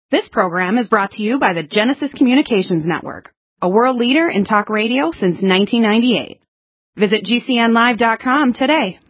This program is brought to you by the Genesis Communications Network, a world leader in talk radio since 1998. Visit GCNlive.com today.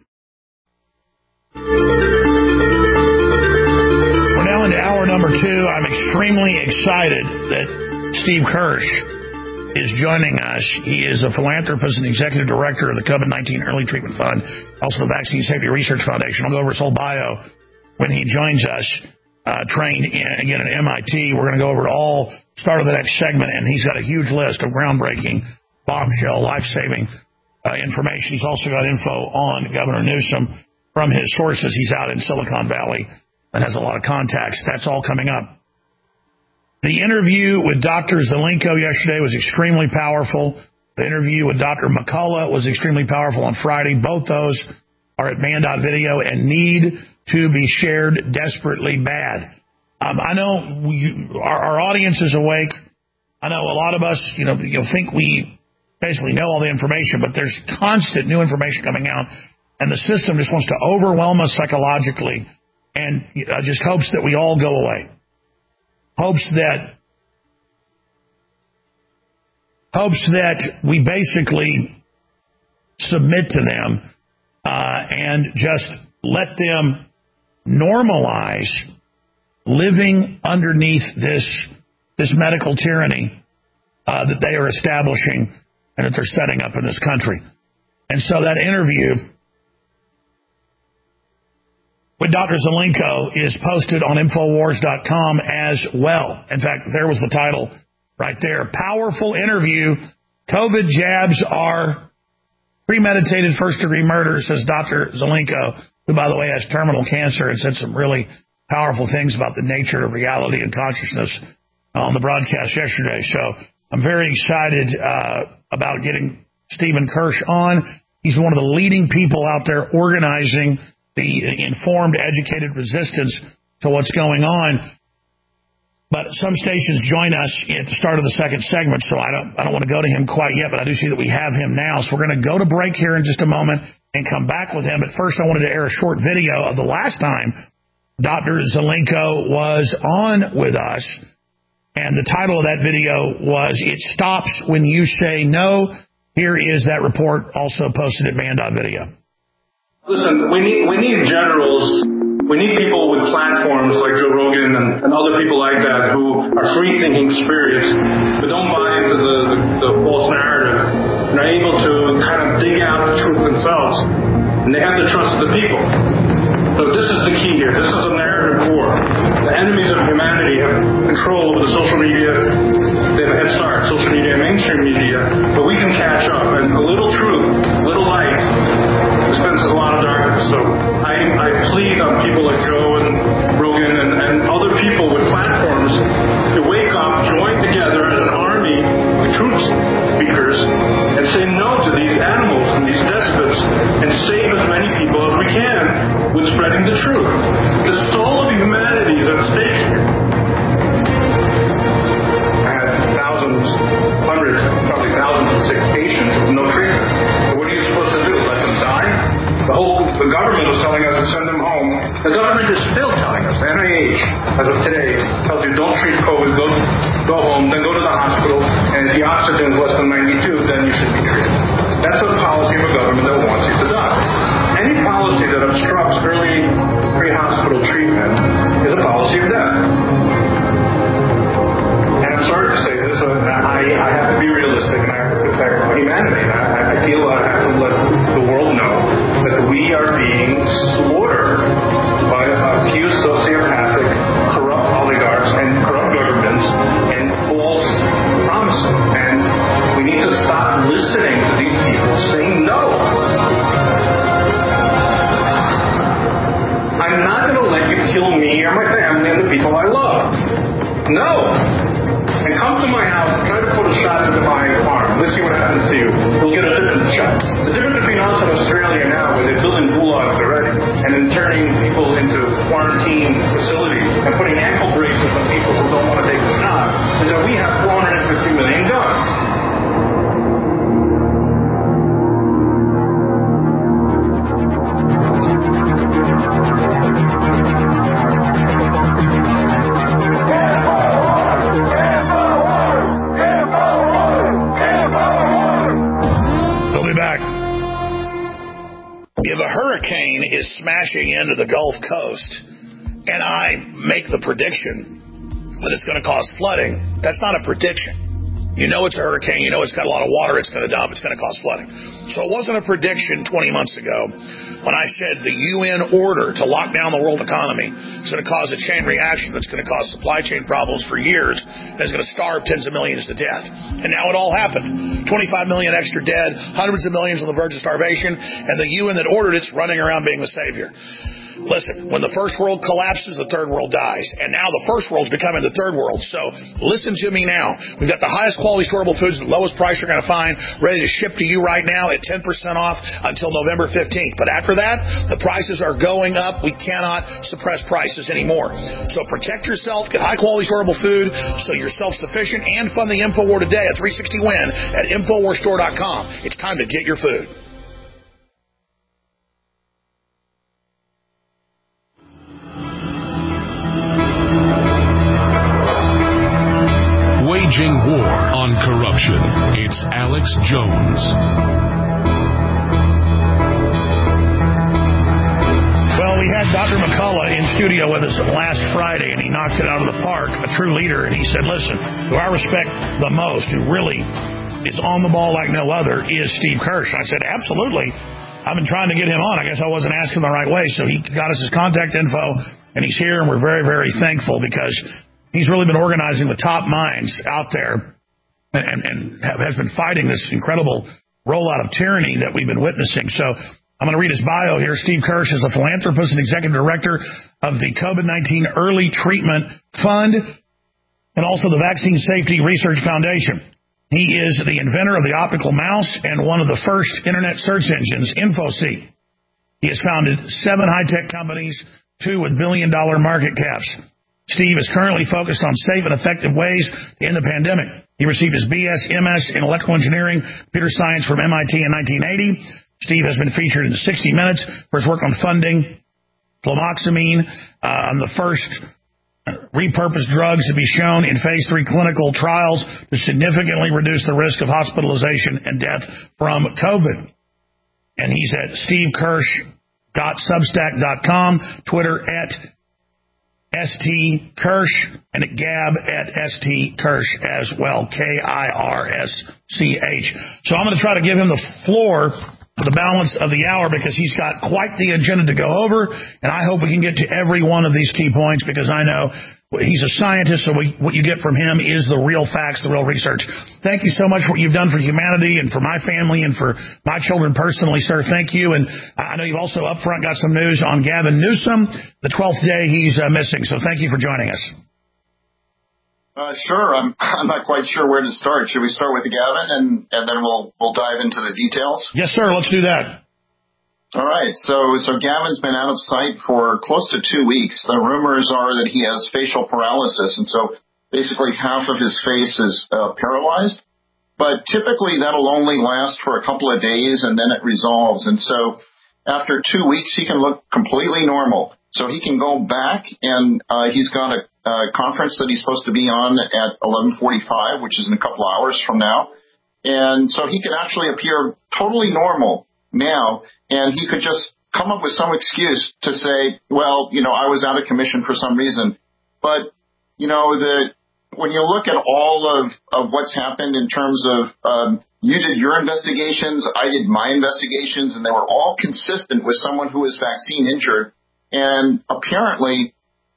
We're now into hour number 2. I'm extremely excited that Steve Kirsch is joining us. He is a philanthropist and executive director of the COVID-19 Early Treatment Fund, also the Vaccine Safety Research Foundation. I'll go over his whole bio when he joins us. Trained again at MIT. We're going to go over it all, start of the next segment, and he's got a huge list of groundbreaking, bombshell, life-saving information. He's also got info on Governor Newsom from his sources. He's out in Silicon Valley and has a lot of contacts. That's all coming up. The interview with Dr. Zelenko yesterday was extremely powerful. The interview with Dr. McCullough was extremely powerful on Friday. Both those are at man.video and need to be shared desperately bad. I know our audience is awake. I know a lot of us, think we basically know all the information, but there's constant new information coming out, and the system just wants to overwhelm us psychologically, and just hopes that we all go away. Hopes that we basically submit to them and just let them normalize living underneath this medical tyranny that they are establishing and that they're setting up in this country. And so that interview with Dr. Zelenko is posted on Infowars.com as well. In fact, there was the title right there. Powerful interview. COVID jabs are premeditated first-degree murder, says Dr. Zelenko, who, by the way, has terminal cancer, and said some really powerful things about the nature of reality and consciousness on the broadcast yesterday. So I'm very excited about getting Stephen Kirsch on. He's one of the leading people out there organizing the informed, educated resistance to what's going on. But some stations join us at the start of the second segment, so I don't want to go to him quite yet, but I do see that we have him now. So we're going to go to break here in just a moment and come back with him. But first, I wanted to air a short video of the last time Dr. Zelenko was on with us. And the title of that video was, "It Stops When You Say No." Here is that report, also posted at man.video. Listen, we need generals. We need people with platforms like Joe Rogan and other people like that who are free-thinking spirits, but don't buy into the false narrative and are able to kind of dig out the truth themselves. And they have the trust of the people. So this is the key here. This is a narrative war. The enemies of humanity have control over the social media. They have a head start, social media and mainstream media. But we can catch up. And a little truth, a little light, dispenses a lot of darkness. So I plead on people like Joe and Rogan and other people with platforms to wake up, join together as an army of truth speakers, and say no to these animals and these despots, and save as many people as we can with spreading the truth. The soul of humanity is at stake here. I had hundreds, probably thousands of sick patients with no treatment. So what are you supposed to do? Let them die? The government was telling us to send them home. The government is still telling us. The NIH, as of today, tells you don't treat COVID, go home, then go to the hospital, and if the oxygen is less than 92, then you should be treated. That's the policy of a government that wants you to die. Any policy that obstructs early pre-hospital treatment is a policy of death. And I'm sorry to say this, I have to be realistic and I have to protect humanity. I feel I have to let the world know that we are being slaughtered by a few sociopathic, corrupt oligarchs and corrupt governments and false promises. And we need to stop listening to these people saying no. I'm not going to let you kill me or my family and the people I love. No. And come to my house and try to put a shot into my arm. Let's see what happens to you. You'll get a different shot. The difference between us and Australia now, where they're building gulags already, and then turning people into quarantine facilities and putting ankle bracelets on people who don't want to take the shot, is that we have 450 million guns. Yeah. is smashing into the Gulf Coast, and I make the prediction that it's going to cause flooding, that's not a prediction. You know it's a hurricane. You know it's got a lot of water. It's going to dump. It's going to cause flooding. So it wasn't a prediction 20 months ago when I said the UN order to lock down the world economy is going to cause a chain reaction that's going to cause supply chain problems for years and is going to starve tens of millions to death. And now it all happened. 25 million extra dead, hundreds of millions on the verge of starvation, and the UN that ordered it's running around being the savior. Listen, when the first world collapses, the third world dies. And now the first world's becoming the third world. So listen to me now. We've got the highest quality storable foods at the lowest price you're going to find, ready to ship to you right now at 10% off until November 15th. But after that, the prices are going up. We cannot suppress prices anymore. So protect yourself, get high quality storable food so you're self-sufficient, and fund the InfoWar today at 360WIN at InfoWarStore.com. It's time to get your food. Waging war on corruption. It's Alex Jones. Well, we had Dr. McCullough in studio with us last Friday, and he knocked it out of the park, a true leader. And he said, listen, who I respect the most, who really is on the ball like no other, is Steve Kirsch. I said, absolutely. I've been trying to get him on. I guess I wasn't asking the right way. So he got us his contact info, and he's here, and we're very, very thankful because he's really been organizing the top minds out there and has been fighting this incredible rollout of tyranny that we've been witnessing. So I'm going to read his bio here. Steve Kirsch is a philanthropist and executive director of the COVID-19 Early Treatment Fund and also the Vaccine Safety Research Foundation. He is the inventor of the optical mouse and one of the first internet search engines, InfoSeek. He has founded 7 high-tech companies, 2 with billion-dollar market caps. Steve is currently focused on safe and effective ways to end the pandemic. He received his BS, MS in electrical engineering, computer science from MIT in 1980. Steve has been featured in 60 Minutes for his work on funding fluvoxamine, on the first repurposed drugs to be shown in phase 3 clinical trials to significantly reduce the risk of hospitalization and death from COVID. And he's at stevekirsch.substack.com, Twitter at St. Kirsch, and at Gab at St. Kirsch as well, Kirsch. So I'm going to try to give him the floor for the balance of the hour because he's got quite the agenda to go over, and I hope we can get to every one of these key points because I know he's a scientist, so what you get from him is the real facts, the real research. Thank you so much for what you've done for humanity and for my family and for my children personally, sir. Thank you. And I know you've also up front got some news on Gavin Newsom, the 12th day he's missing. So thank you for joining us. Sure. I'm not quite sure where to start. Should we start with Gavin and then we'll dive into the details? Yes, sir. Let's do that. All right. So Gavin's been out of sight for close to 2 weeks. The rumors are that he has facial paralysis, and so basically half of his face is paralyzed. But typically that'll only last for a couple of days, and then it resolves. And so after 2 weeks, he can look completely normal. So he can go back, and he's got a conference that he's supposed to be on at 11:45, which is in a couple of hours from now. And so he can actually appear totally normal now, and he could just come up with some excuse to say, well, I was out of commission for some reason. But, when you look at all of what's happened in terms of you did your investigations, I did my investigations, and they were all consistent with someone who was vaccine injured. And apparently,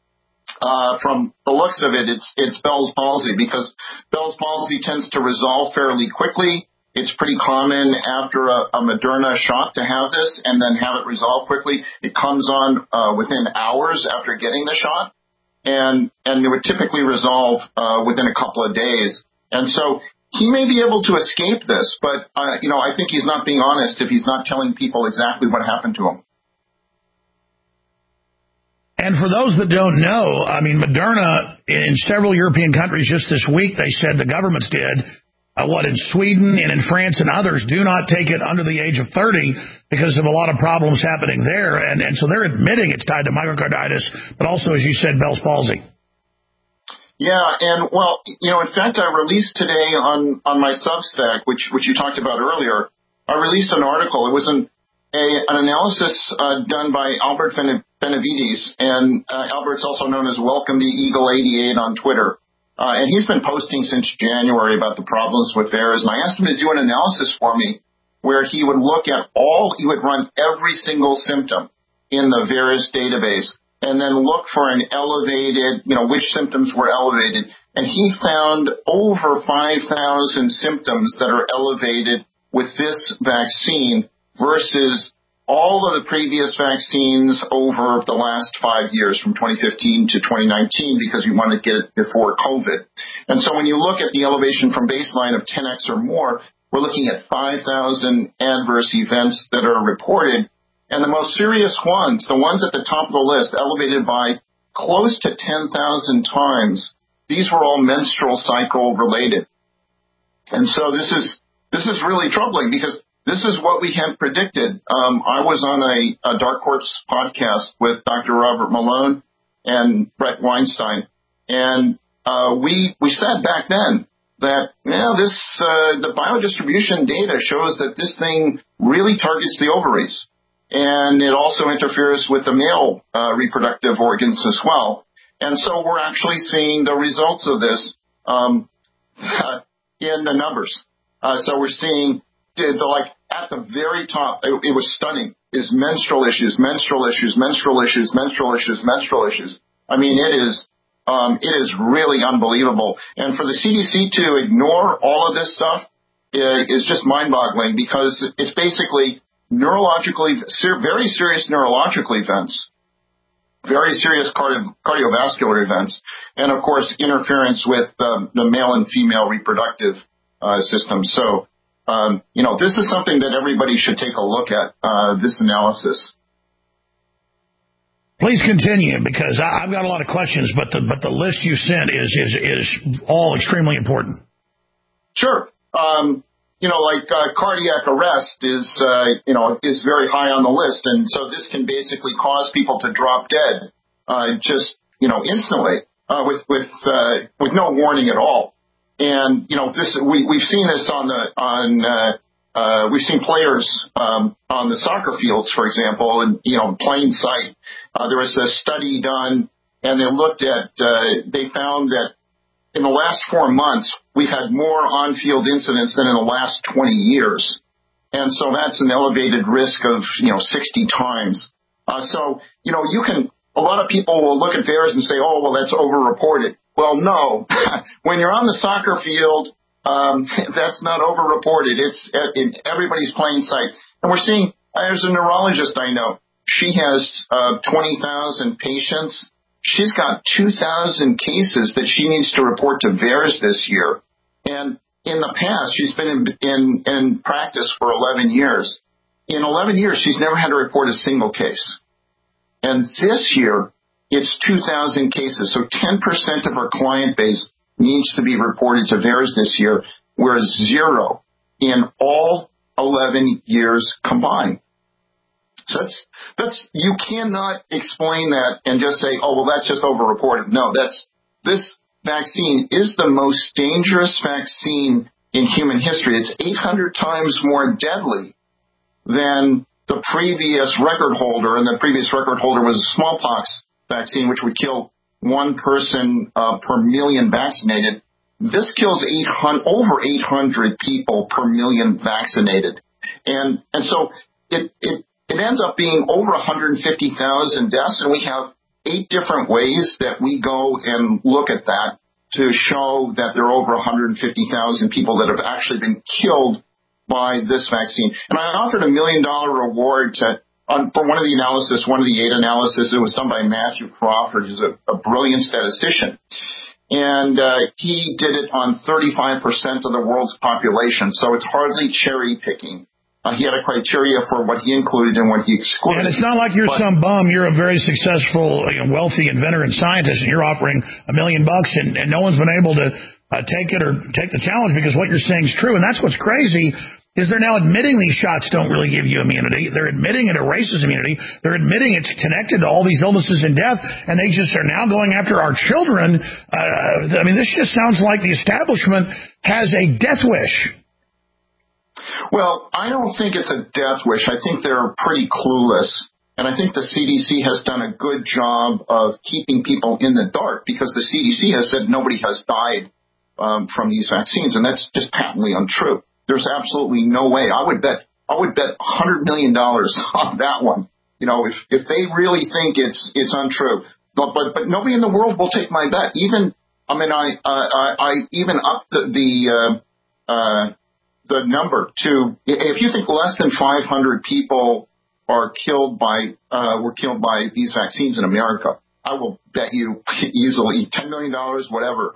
from the looks of it, it's Bell's palsy, because Bell's palsy tends to resolve fairly quickly. It's pretty common after a Moderna shot to have this and then have it resolve quickly. It comes on within hours after getting the shot, and it would typically resolve within a couple of days. And so he may be able to escape this, but I think he's not being honest if he's not telling people exactly what happened to him. And for those that don't know, Moderna in several European countries just this week, they said the governments did. In Sweden and in France and others, do not take it under the age of 30 because of a lot of problems happening there. And so they're admitting it's tied to myocarditis, but also, as you said, Bell's palsy. Yeah, and in fact, I released today on my Substack, which you talked about earlier, I released an article. It was an analysis done by Albert Benavides, and Albert's also known as Welcome the Eagle 88 on Twitter. And he's been posting since January about the problems with VAERS, and I asked him to do an analysis for me where he would look at he would run every single symptom in the VAERS database and then look for an elevated, which symptoms were elevated. And he found over 5,000 symptoms that are elevated with this vaccine versus all of the previous vaccines over the last 5 years, from 2015 to 2019, because we wanted to get it before COVID. And so when you look at the elevation from baseline of 10x or more, we're looking at 5,000 adverse events that are reported. And the most serious ones, the ones at the top of the list, elevated by close to 10,000 times, these were all menstrual cycle related. And so this is really troubling because this is what we had predicted. I was on a Dark Horse podcast with Dr. Robert Malone and Brett Weinstein, and we said back then that the biodistribution data shows that this thing really targets the ovaries, and it also interferes with the male reproductive organs as well. And so we're actually seeing the results of this in the numbers. So we're seeing at the very top, it was stunning, is menstrual issues. I mean, it is really unbelievable. And for the CDC to ignore all of this stuff is just mind-boggling, because it's basically very serious neurological events, very serious cardiovascular events, and of course interference with the male and female reproductive system. So, this is something that everybody should take a look at, this analysis. Please continue, because I've got a lot of questions, but the list you sent is all extremely important. Sure. Cardiac arrest is very high on the list, and so this can basically cause people to drop dead, instantly, with no warning at all. And we've seen this we've seen players on the soccer fields, for example, in plain sight. There was a study done, and they found that in the last 4 months we had more on-field incidents than in the last 20 years, and so that's an elevated risk of 60 times. A lot of people will look at VAERS and say, oh, well, that's overreported. Well, no. When you're on the soccer field, that's not overreported. It's in everybody's plain sight. And we're seeing, there's a neurologist I know. She has 20,000 patients. She's got 2,000 cases that she needs to report to VAERS this year. And in the past, she's been in practice for 11 years. In 11 years, she's never had to report a single case. And this year, it's 2,000 cases. So 10% of our client base needs to be reported to VAERS this year, whereas 0 in all 11 years combined. So that's you cannot explain that and just say, oh, well, that's just overreported. No, this vaccine is the most dangerous vaccine in human history. It's 800 times more deadly than the previous record holder, and the previous record holder was a smallpox vaccine, which would kill 1 person per million vaccinated. This kills over 800 people per million vaccinated, and so it ends up being over 150,000 deaths, and we have 8 different ways that we go and look at that to show that there are over 150,000 people that have actually been killed by this vaccine. And I offered $1 million reward for one of the 8 analysis. It was done by Matthew Crawford, who's a brilliant statistician. And he did it on 35% of the world's population, so it's hardly cherry picking. He had a criteria for what he included and what he excluded. And it's not like you're some bum. You're a very successful, wealthy inventor and scientist, and you're offering $1 million, and no one's been able to take it or take the challenge, because what you're saying is true. And that's what's crazy, is they're now admitting these shots don't really give you immunity. They're admitting it erases immunity. They're admitting it's connected to all these illnesses and death, and they just are now going after our children. This just sounds like the establishment has a death wish. Well, I don't think it's a death wish. I think they're pretty clueless. And I think the CDC has done a good job of keeping people in the dark because the CDC has said nobody has died from these vaccines, and that's just patently untrue. There's absolutely no way. I would bet $100 million on that one. You know, if they really think it's untrue, but nobody in the world will take my bet. I even upped the number to, if you think less than 500 people were killed by these vaccines in America, I will bet you easily $10 million, whatever,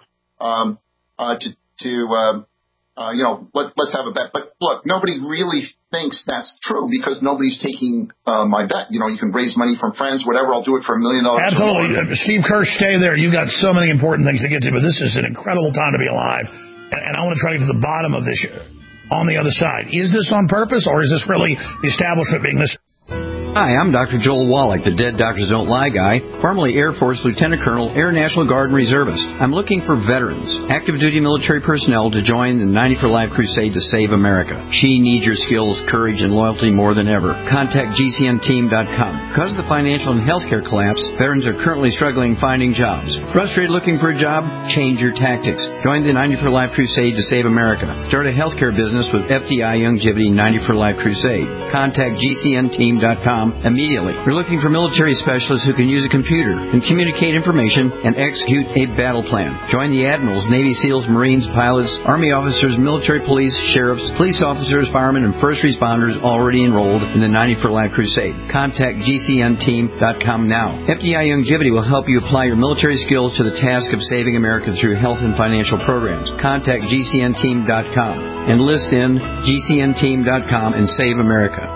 let's have a bet. But look, nobody really thinks that's true because nobody's taking my bet. You know, you can raise money from friends, whatever. I'll do it for $1 million. Absolutely. Steve Kirsch, stay there. You've got so many important things to get to, but this is an incredible time to be alive. And I want to try to get to the bottom of this on the other side. Is this on purpose, or is this really the establishment being this? Hi, I'm Dr. Joel Wallach, the Dead Doctors Don't Lie guy, formerly Air Force Lieutenant Colonel, Air National Guard and Reservist. I'm looking for veterans, active duty military personnel to join the 90 for Life crusade to save America. She needs your skills, courage, and loyalty more than ever. Contact GCNteam.com. Because of the financial and healthcare collapse, veterans are currently struggling finding jobs. Frustrated looking for a job? Change your tactics. Join the 90 for Life crusade to save America. Start a healthcare business with FDI Youngevity 90 for Life crusade. Contact GCNteam.com immediately. We're looking for military specialists who can use a computer and communicate information and execute a battle plan. Join the admirals, Navy SEALs, Marines, pilots, Army officers, military police, sheriffs, police officers, firemen, and first responders already enrolled in the 90 for Life crusade. Contact GCNteam.com now. FDI Youngevity will help you apply your military skills to the task of saving America through health and financial programs. Contact GCNteam.com and list in GCNteam.com and save America.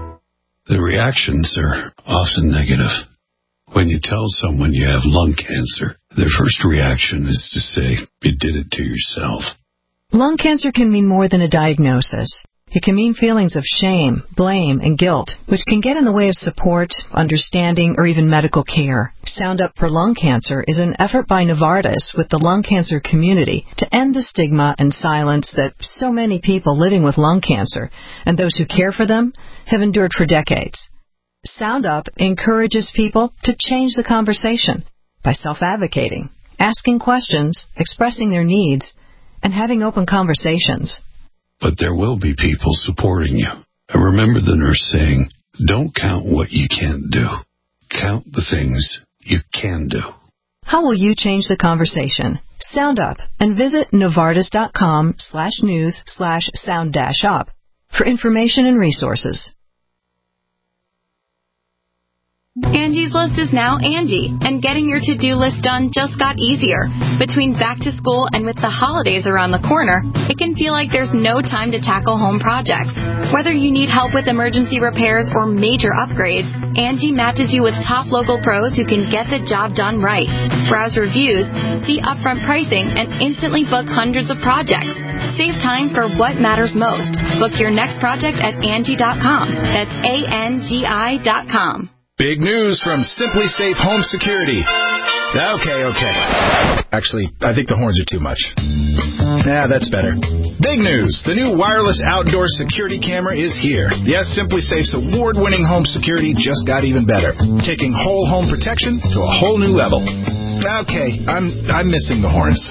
The reactions are often negative. When you tell someone you have lung cancer, their first reaction is to say, you did it to yourself. Lung cancer can mean more than a diagnosis. It can mean feelings of shame, blame, and guilt, which can get in the way of support, understanding, or even medical care. Sound Up for Lung Cancer is an effort by Novartis with the lung cancer community to end the stigma and silence that so many people living with lung cancer and those who care for them have endured for decades. Sound Up encourages people to change the conversation by self-advocating, asking questions, expressing their needs, and having open conversations. But there will be people supporting you. And remember the nurse saying, don't count what you can't do. Count the things you can do. How will you change the conversation? Sound Up and visit Novartis.com/news/sound-up for information and resources. Angie's List is now Angie, and getting your to-do list done just got easier. Between back to school and with the holidays around the corner, it can feel like there's no time to tackle home projects. Whether you need help with emergency repairs or major upgrades, Angie matches you with top local pros who can get the job done right. Browse reviews, see upfront pricing, and instantly book hundreds of projects. Save time for what matters most. Book your next project at Angie.com. That's ANGI.com. Big news from Simply Safe Home Security. Okay. Actually, I think the horns are too much. That's better. Big news. The new wireless outdoor security camera is here. Yes, Simply Safe's award-winning home security just got even better, taking whole home protection to a whole new level. Okay, I'm missing the horns.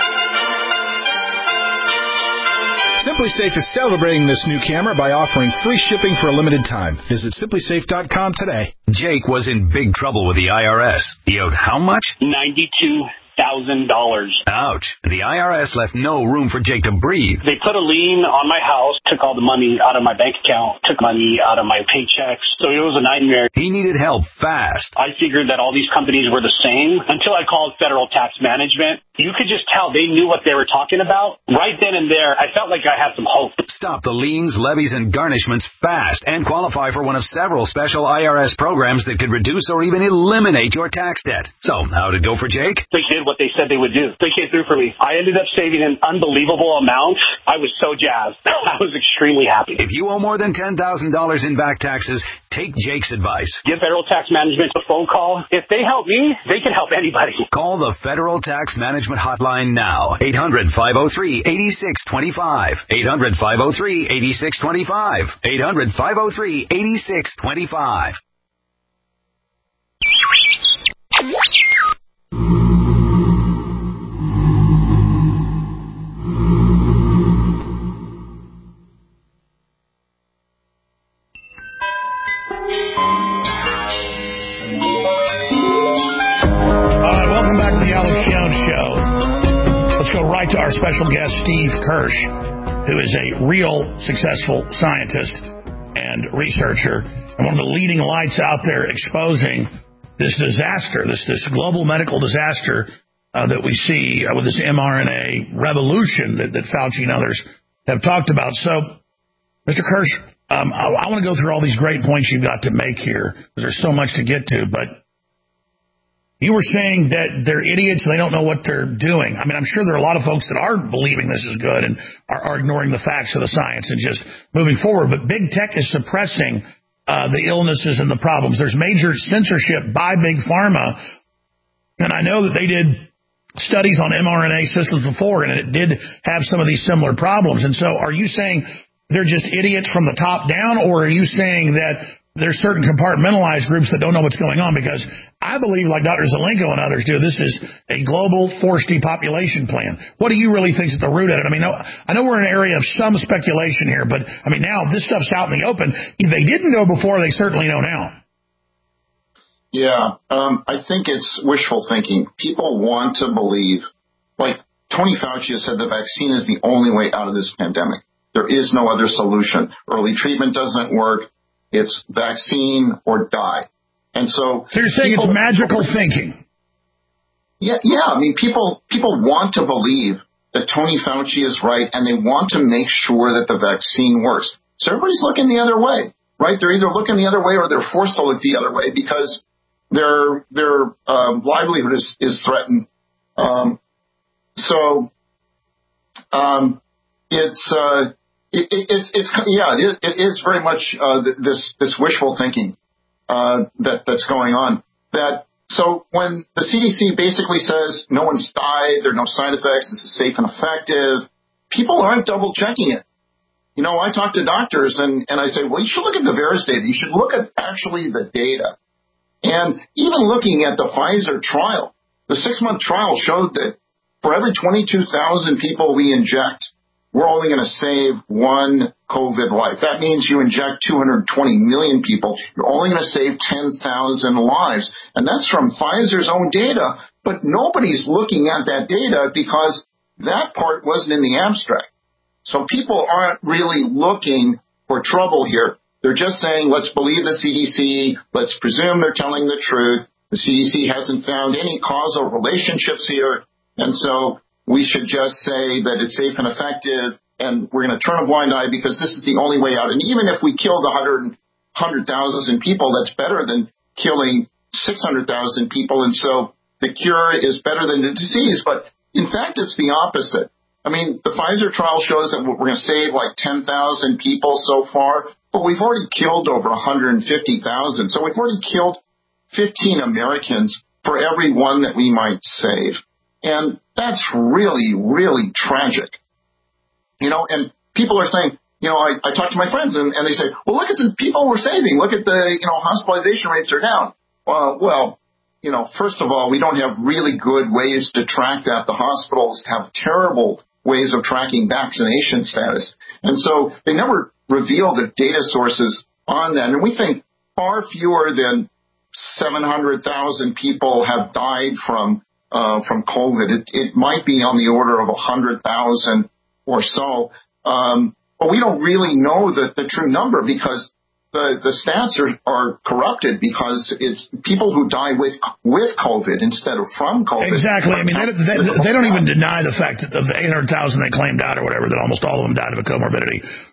Simply Safe is celebrating this new camera by offering free shipping for a limited time. Visit simplysafe.com today. Jake was in big trouble with the IRS. He owed how much? $92,000. Ouch. The IRS left no room for Jake to breathe. They put a lien on my house, took all the money out of my bank account, took money out of my paychecks. So it was a nightmare. He needed help fast. I figured that all these companies were the same until I called Federal Tax Management. You could just tell they knew what they were talking about. Right then and there, I felt like I had some hope. Stop the liens, levies, and garnishments fast and qualify for one of several special IRS programs that could reduce or even eliminate your tax debt. So, how'd it go for Jake? They did what they said they would do. They came through for me. I ended up saving an unbelievable amount. I was so jazzed. I was extremely happy. If you owe more than $10,000 in back taxes, Take Jake's advice. Give Federal Tax Management a phone call. If they help me, they can help anybody. Call the Federal Tax Management Hotline now. 800-503-8625. 800-503-8625. 800-503-8625. Welcome back to the Alex Jones Show. Let's go right to our special guest, Steve Kirsch, who is a real successful scientist and researcher and one of the leading lights out there exposing this disaster, this global medical disaster that we see with this mRNA revolution that Fauci and others have talked about. So, Mr. Kirsch, I want to go through all these great points you've got to make here because there's so much to get to, but you were saying that they're idiots, they don't know what they're doing. I mean, I'm sure there are a lot of folks that are believing this is good and are ignoring the facts of the science and just moving forward. But big tech is suppressing the illnesses and the problems. There's major censorship by big pharma. And I know that they did studies on mRNA systems before, and it did have some of these similar problems. And so are you saying they're just idiots from the top down, or are you saying that there's certain compartmentalized groups that don't know what's going on? Because I believe, like Dr. Zelenko and others do, this is a global forced depopulation plan. What do you really think is at the root of it? I mean, I know we're in an area of some speculation here, but I mean, now this stuff's out in the open. If they didn't know before, they certainly know now. Yeah, I think it's wishful thinking. People want to believe, like Tony Fauci has said, the vaccine is the only way out of this pandemic. There is no other solution. Early treatment doesn't work. It's vaccine or die. And so you're saying it's magical thinking? Yeah. I mean, people want to believe that Tony Fauci is right, and they want to make sure that the vaccine works. So everybody's looking the other way, right? They're either looking the other way or they're forced to look the other way because their livelihood is threatened. It is very much this wishful thinking that's going on. So when the CDC basically says no one's died, there are no side effects, this is safe and effective, people aren't double checking it. You know, I talk to doctors and I say, well, you should look at the VAERS data. You should look at actually the data. And even looking at the Pfizer trial, the 6-month trial showed that for every 22,000 people we inject, we're only going to save one COVID life. That means you inject 220 million people. You're only going to save 10,000 lives. And that's from Pfizer's own data. But nobody's looking at that data because that part wasn't in the abstract. So people aren't really looking for trouble here. They're just saying, let's believe the CDC. Let's presume they're telling the truth. The CDC hasn't found any causal relationships here. And so we should just say that it's safe and effective, and we're going to turn a blind eye because this is the only way out. And even if we killed 100,000 people, that's better than killing 600,000 people. And so the cure is better than the disease. But in fact, it's the opposite. I mean, the Pfizer trial shows that we're going to save like 10,000 people so far, but we've already killed over 150,000. So we've already killed 15 Americans for every one that we might save. And that's really, really tragic. You know, and people are saying, you know, I talk to my friends and they say, well, look at the people we're saving. Look at the, hospitalization rates are down. Well, first of all, we don't have really good ways to track that. The hospitals have terrible ways of tracking vaccination status. And so they never reveal the data sources on that. And we think far fewer than 700,000 people have died from COVID. It might be on the order of 100,000 or so. But we don't really know the true number because the stats are corrupted because it's people who die with COVID instead of from COVID. Exactly. I mean, they don't even deny the fact that of the 800,000 they claimed out or whatever, that almost all of them died of a comorbidity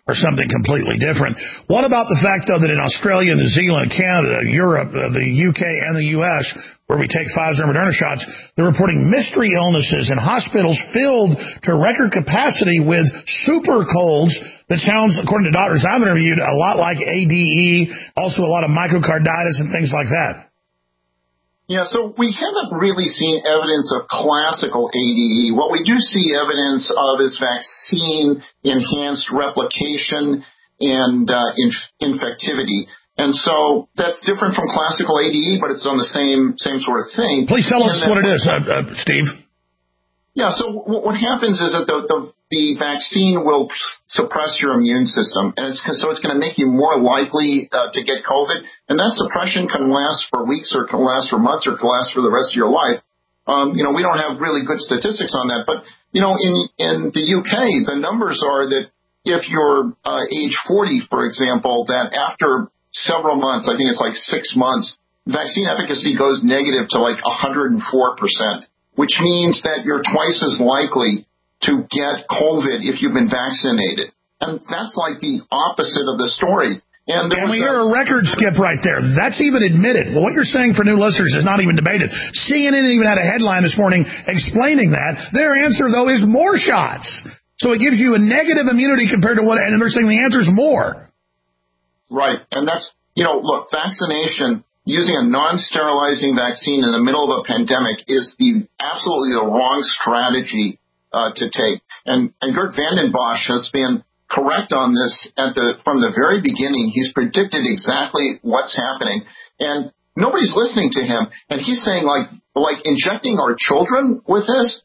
or something completely different. What about the fact, though, that in Australia, New Zealand, Canada, Europe, the UK, and the US, where we take Pfizer and Moderna shots, they're reporting mystery illnesses and hospitals filled to record capacity with super colds that sounds, according to doctors I've interviewed, a lot like ADE, also a lot of myocarditis and things like that. Yeah, so we haven't really seen evidence of classical ADE. What we do see evidence of is vaccine-enhanced replication and infectivity. And so that's different from classical ADE, but it's on the same sort of thing. Please tell us what it is, Steve. Yeah, so what happens is that the vaccine will suppress your immune system, and so it's going to make you more likely to get COVID, and that suppression can last for weeks or can last for months or can last for the rest of your life. We don't have really good statistics on that, but, in the UK, the numbers are that if you're age 40, for example, that after several months, I think it's like 6 months, vaccine efficacy goes negative to like 104%. Which means that you're twice as likely to get COVID if you've been vaccinated. And that's like the opposite of the story. And we hear a record skip right there. That's even admitted. Well, what you're saying for new listeners is not even debated. CNN even had a headline this morning explaining that. Their answer, though, is more shots. So it gives you a negative immunity compared to what, and they're saying the answer is more. Right. And that's, look, vaccination, using a non-sterilizing vaccine in the middle of a pandemic is absolutely the wrong strategy to take. And Gert Vanden Bossche has been correct on this from the very beginning. He's predicted exactly what's happening, and nobody's listening to him. And he's saying like injecting our children with this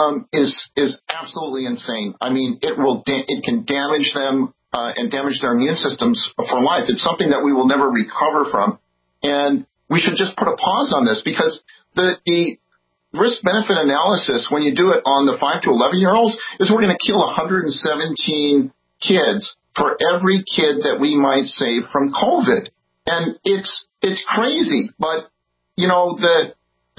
is absolutely insane. I mean, it can damage them and damage their immune systems for life. It's something that we will never recover from. And we should just put a pause on this because the risk-benefit analysis, when you do it on the 5 to 11-year-olds, is we're going to kill 117 kids for every kid that we might save from COVID. And it's crazy. But, the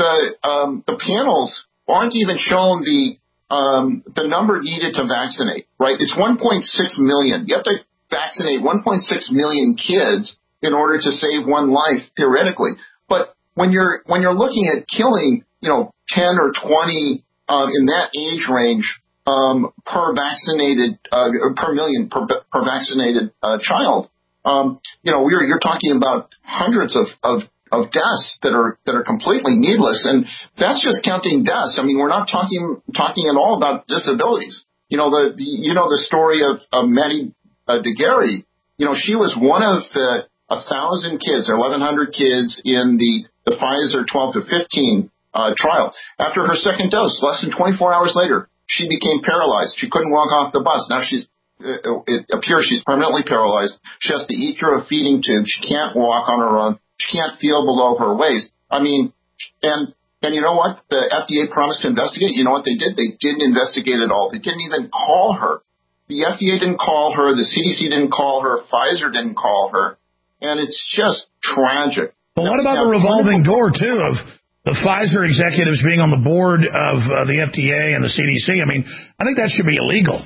panels aren't even shown the number needed to vaccinate, right? It's 1.6 million. You have to vaccinate 1.6 million kids in order to save one life, theoretically. But when you're looking at killing, 10 or 20 in that age range per vaccinated per million per vaccinated child, you're talking about hundreds of deaths that are completely needless, and that's just counting deaths. I mean, we're not talking at all about disabilities. The story of Maddie Daguerre. She was one of the 1,000 kids, or 1,100 kids in the Pfizer 12 to 15 trial. After her second dose, less than 24 hours later, she became paralyzed. She couldn't walk off the bus. Now it appears she's permanently paralyzed. She has to eat through a feeding tube. She can't walk on her own. She can't feel below her waist. I mean, and you know what? The FDA promised to investigate. You know what they did? They didn't investigate at all. They didn't even call her. The FDA didn't call her. The CDC didn't call her. Pfizer didn't call her. And it's just tragic. Well, what about the revolving door, too, of the Pfizer executives being on the board of the FDA and the CDC? I mean, I think that should be illegal.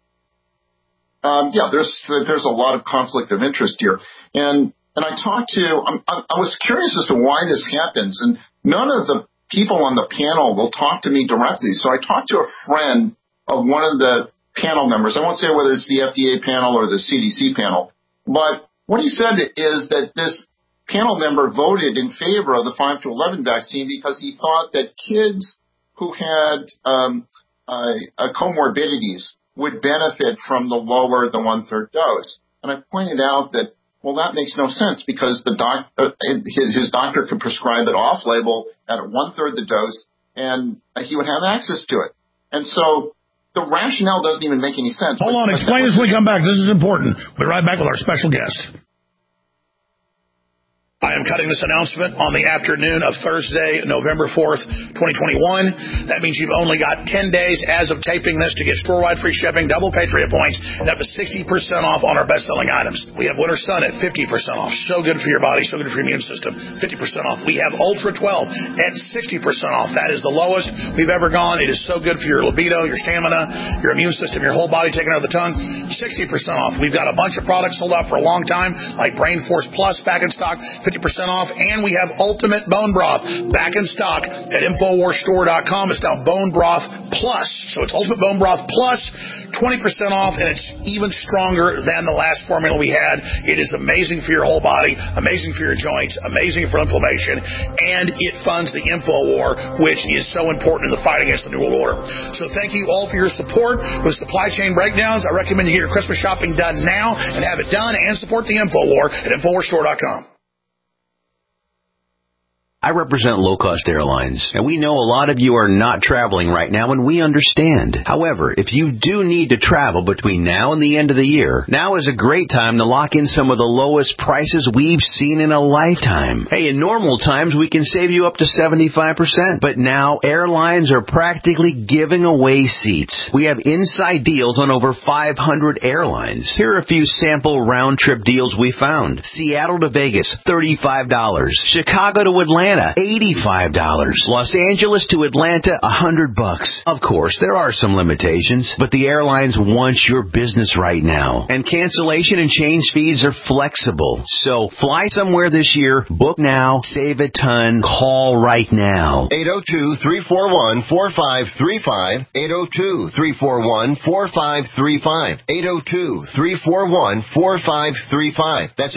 There's a lot of conflict of interest here. And I was curious as to why this happens. And none of the people on the panel will talk to me directly. So I talked to a friend of one of the panel members. I won't say whether it's the FDA panel or the CDC panel, but what he said is that this panel member voted in favor of the 5 to 11 vaccine because he thought that kids who had comorbidities would benefit from the 1/3 dose. And I pointed out that, well, that makes no sense because his doctor could prescribe it off-label at 1/3 the dose, and he would have access to it. And so the rationale doesn't even make any sense. Hold on, explain this when we come back. This is important. We'll be right back with our special guest. I am cutting this announcement on the afternoon of Thursday, November 4th, 2021. That means you've only got 10 days as of taping this to get store-wide free shipping, double Patriot points, and up to 60% off on our best-selling items. We have Winter Sun at 50% off. So good for your body, so good for your immune system. 50% off. We have Ultra 12 at 60% off. That is the lowest we've ever gone. It is so good for your libido, your stamina, your immune system, your whole body taken out of the tongue. 60% off. We've got a bunch of products sold out for a long time, like Brain Force Plus back in stock, 50% off, and we have Ultimate Bone Broth back in stock at InfoWarsStore.com. It's now Bone Broth Plus. So it's Ultimate Bone Broth Plus, 20% off, and it's even stronger than the last formula we had. It is amazing for your whole body, amazing for your joints, amazing for inflammation, and it funds the InfoWar, which is so important in the fight against the New World Order. So thank you all for your support with supply chain breakdowns. I recommend you get your Christmas shopping done now and have it done, and support the InfoWar at InfoWarsStore.com. I represent low-cost airlines, and we know a lot of you are not traveling right now, and we understand. However, if you do need to travel between now and the end of the year, now is a great time to lock in some of the lowest prices we've seen in a lifetime. Hey, in normal times, we can save you up to 75%, but now airlines are practically giving away seats. We have inside deals on over 500 airlines. Here are a few sample round-trip deals we found. Seattle to Vegas, $35. Chicago to Atlanta, $85. Los Angeles to Atlanta, $100. Of course, there are some limitations, but the airlines want your business right now. And cancellation and change fees are flexible. So fly somewhere this year, book now, save a ton, call right now. 802-341-4535. 802-341-4535. 802-341-4535. That's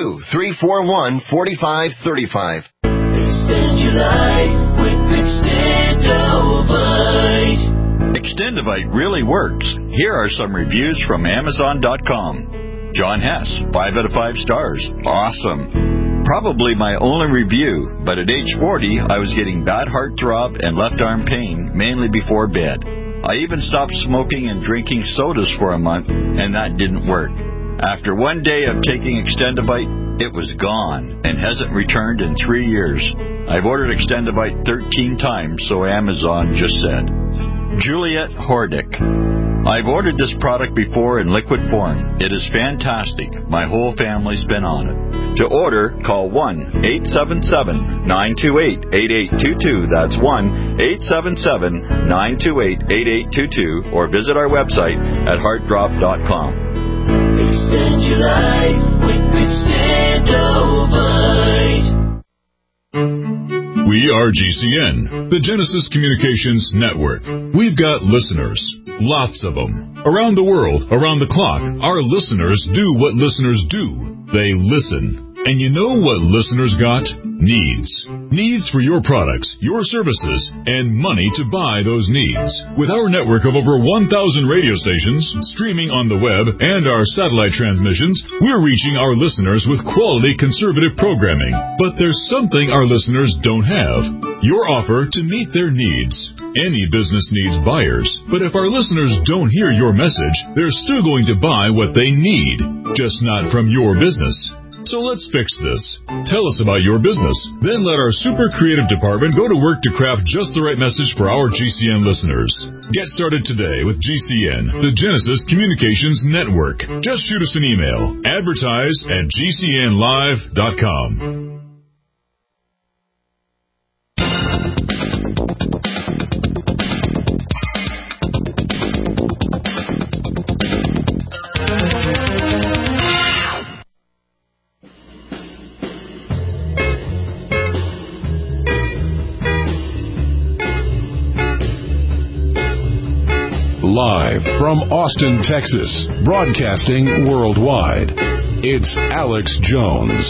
802-341-4535. Extend your life with Extendovite. Extendovite really works. Here are some reviews from Amazon.com. John Hess, 5 out of 5 stars. Awesome. Probably my only review, but at age 40, I was getting bad heart throb and left arm pain, mainly before bed. I even stopped smoking and drinking sodas for a month, and that didn't work. After one day of taking Extendovite, it was gone and hasn't returned in 3 years. I've ordered Extendovite 13 times, so Amazon just said. Juliet Hordick. I've ordered this product before in liquid form. It is fantastic. My whole family's been on it. To order, call 1-877-928-8822. That's 1-877-928-8822. Or visit our website at heartdrop.com. Extend your life with Extendovite. We are GCN, the Genesis Communications Network. We've got listeners, lots of them. Around the world, around the clock, our listeners do what listeners do. They listen. And you know what listeners got? Needs. Needs for your products, your services, and money to buy those needs. With our network of over 1,000 radio stations, streaming on the web, and our satellite transmissions, we're reaching our listeners with quality conservative programming. But there's something our listeners don't have. Your offer to meet their needs. Any business needs buyers, but if our listeners don't hear your message, they're still going to buy what they need, just not from your business. So let's fix this. Tell us about your business. Then let our super creative department go to work to craft just the right message for our GCN listeners. Get started today with GCN, the Genesis Communications Network. Just shoot us an email. Advertise@GCNlive.com. Live from Austin, Texas, broadcasting worldwide, it's Alex Jones.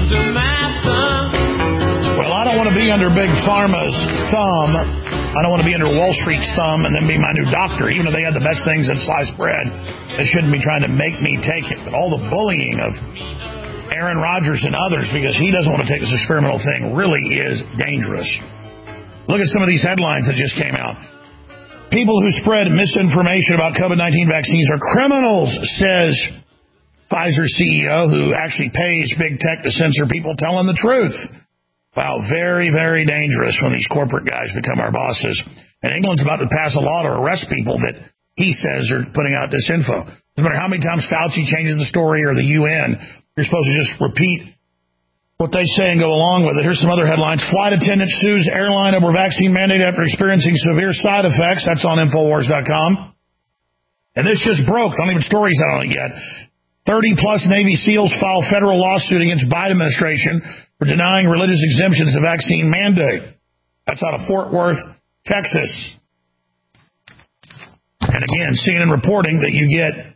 Well, I don't want to be under Big Pharma's thumb. I don't want to be under Wall Street's thumb and then be my new doctor. Even if they had the best things in sliced bread, they shouldn't be trying to make me take it. But all the bullying of Aaron Rodgers and others because he doesn't want to take this experimental thing really is dangerous. Look at some of these headlines that just came out. People who spread misinformation about COVID-19 vaccines are criminals, says Pfizer CEO who actually pays big tech to censor people telling the truth. Wow, very, very dangerous when these corporate guys become our bosses. And England's about to pass a law to arrest people that he says are putting out disinfo. No matter how many times Fauci changes the story or the UN, you're supposed to just repeat what they say and go along with it. Here's some other headlines. Flight attendant sues airline over vaccine mandate after experiencing severe side effects. That's on Infowars.com. And this just broke. Don't even stories out on it yet. 30-plus Navy SEALs file federal lawsuit against Biden administration for denying religious exemptions to vaccine mandate. That's out of Fort Worth, Texas. And again, CNN reporting that you get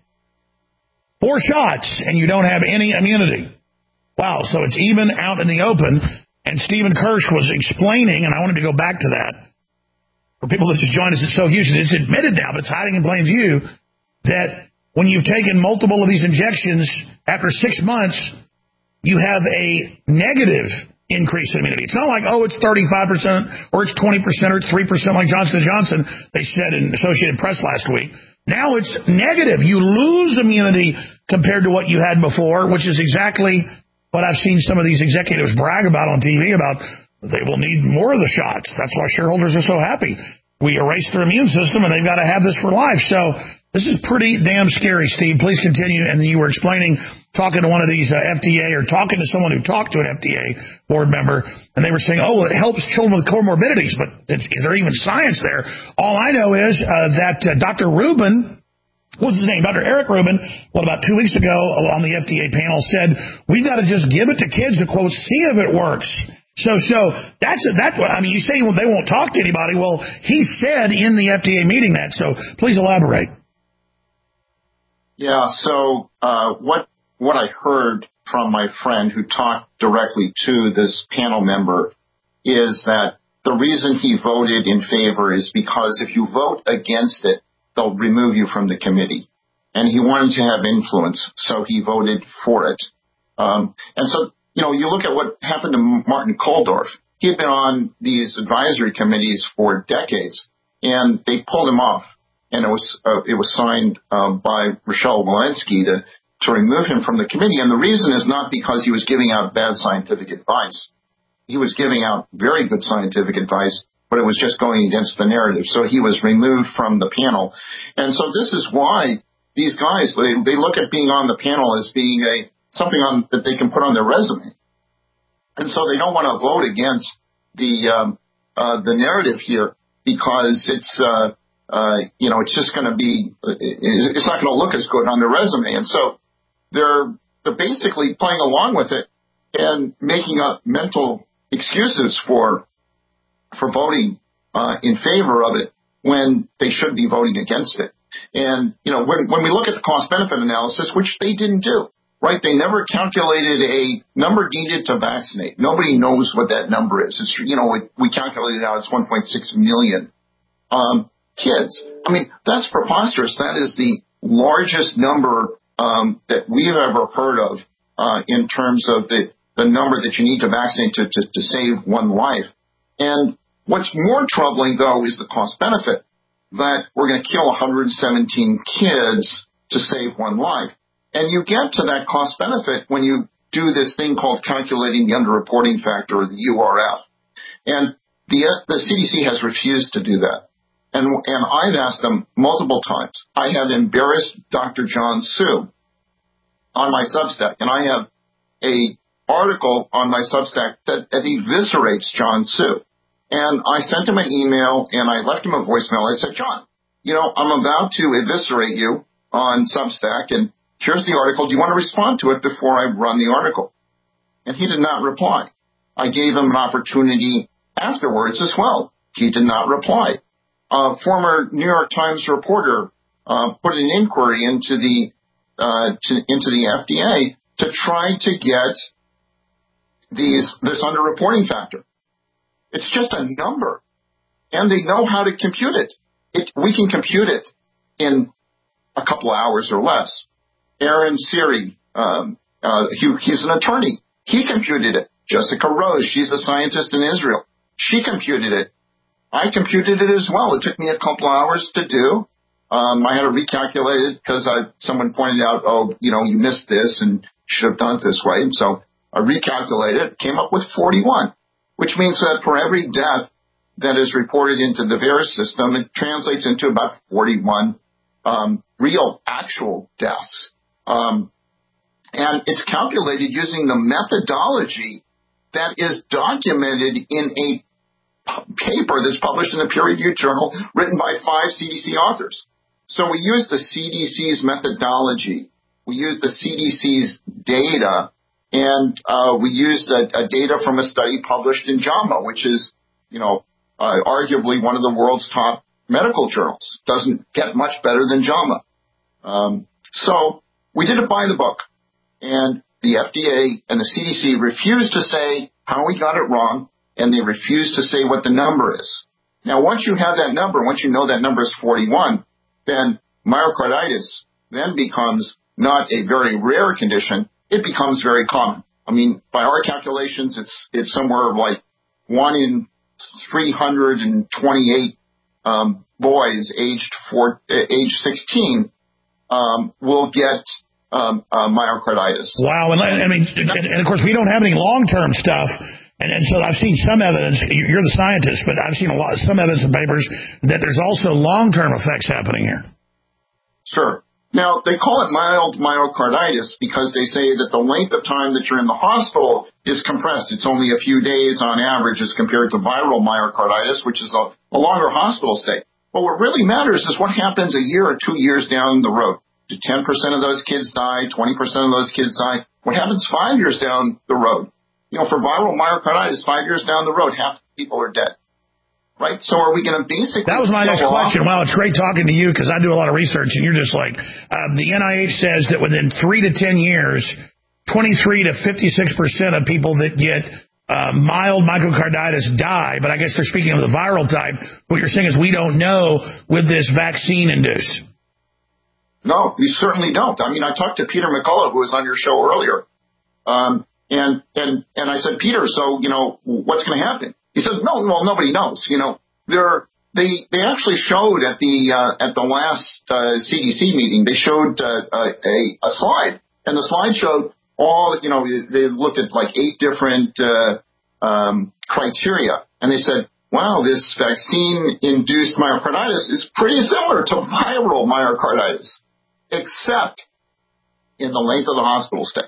4 shots and you don't have any immunity. Wow, so it's even out in the open. And Stephen Kirsch was explaining, and I wanted to go back to that. For people that just joined us, it's so huge. It's admitted now, but it's hiding in plain view, that when you've taken multiple of these injections, after 6 months, you have a negative increase in immunity. It's not like, oh, it's 35% or it's 20% or it's 3% like Johnson & Johnson, they said in Associated Press last week. Now it's negative. You lose immunity compared to what you had before, which is exactly what I've seen some of these executives brag about on TV about they will need more of the shots. That's why shareholders are so happy. We erase their immune system and they've got to have this for life. So this is pretty damn scary, Steve. Please continue. And then you were explaining, talking to one of these FDA or talking to someone who talked to an FDA board member, and they were saying, oh, it helps children with comorbidities. But is there even science there? All I know is that Dr. Rubin, what's his name? Dr. Eric Rubin, about 2 weeks ago on the FDA panel said, we've got to just give it to kids to, quote, see if it works. So that's what I mean. You say they won't talk to anybody. Well, he said in the FDA meeting that. So please elaborate. Yeah. So what I heard from my friend who talked directly to this panel member is that the reason he voted in favor is because if you vote against it, they'll remove you from the committee. And he wanted to have influence, so he voted for it. And so, you look at what happened to Martin Kulldorff. He had been on these advisory committees for decades, and they pulled him off. And it was signed by Rochelle Walensky to remove him from the committee. And the reason is not because he was giving out bad scientific advice. He was giving out very good scientific advice, but it was just going against the narrative. So he was removed from the panel. And so this is why these guys, they look at being on the panel as being something that they can put on their resume. And so they don't want to vote against the narrative here because it's just going to be, it's not going to look as good on their resume. And so they're basically playing along with it and making up mental excuses for voting in favor of it when they should be voting against it. And, when we look at the cost-benefit analysis, which they didn't do, right? They never calculated a number needed to vaccinate. Nobody knows what that number is. It's, we calculated out it's 1.6 million kids. I mean, that's preposterous. That is the largest number that we've ever heard of in terms of the number that you need to vaccinate to save one life. And what's more troubling, though, is the cost-benefit, that we're going to kill 117 kids to save one life. And you get to that cost-benefit when you do this thing called calculating the underreporting factor, or the URF. And the CDC has refused to do that. And I've asked them multiple times. I have embarrassed Dr. John Su on my Substack, and I have a article on my Substack that eviscerates John Su. And I sent him an email, and I left him a voicemail. I said, John, I'm about to eviscerate you on Substack, and here's the article. Do you want to respond to it before I run the article? And he did not reply. I gave him an opportunity afterwards as well. He did not reply. A former New York Times reporter put an inquiry into the FDA to try to get this underreporting factor. It's just a number, and they know how to compute it. We can compute it in a couple of hours or less. Aaron Siri, he's an attorney. He computed it. Jessica Rose, she's a scientist in Israel. She computed it. I computed it as well. It took me a couple of hours to do, I had to recalculate it because someone pointed out, you missed this and should have done it this way. And so I recalculated it, came up with 41, which means that for every death that is reported into the VAERS system, it translates into about 41 real, actual deaths. And it's calculated using the methodology that is documented in a paper that's published in a peer-reviewed journal written by 5 CDC authors. So we use the CDC's methodology, we use the CDC's data, and we used a data from a study published in JAMA, which is, arguably one of the world's top medical journals. Doesn't get much better than JAMA. So we did it by the book, and the FDA and the CDC refused to say how we got it wrong, and they refused to say what the number is. Now, once you have that number, once you know that number is 41, then myocarditis then becomes not a very rare condition. It becomes very common. I mean, by our calculations, it's somewhere like 1 in 328 boys aged 16 will get myocarditis. Wow, and of course we don't have any long-term stuff. And so I've seen some evidence, you're the scientist, but I've seen some evidence in papers that there's also long-term effects happening here. Sure. Now, they call it mild myocarditis because they say that the length of time that you're in the hospital is compressed. It's only a few days on average as compared to viral myocarditis, which is a longer hospital stay. But what really matters is what happens a year or 2 years down the road. Do 10% of those kids die? 20% of those kids die? What happens 5 years down the road? For viral myocarditis, 5 years down the road, half the people are dead. Right? So are we going to basically... That was my next question. Wow, it's great talking to you because I do a lot of research, and you're just like, the NIH says that within 3 to 10 years, 23 to 56% of people that get mild myocarditis die, but I guess they're speaking of the viral type. What you're saying is we don't know with this vaccine induced. No, we certainly don't. I mean, I talked to Peter McCullough, who was on your show earlier. And I said, Peter, so, what's going to happen? He said, no, well, nobody knows. They actually showed at the last CDC meeting, they showed a slide, and the slide showed they looked at like 8 different criteria, and they said, wow, this vaccine-induced myocarditis is pretty similar to viral myocarditis, except in the length of the hospital stay.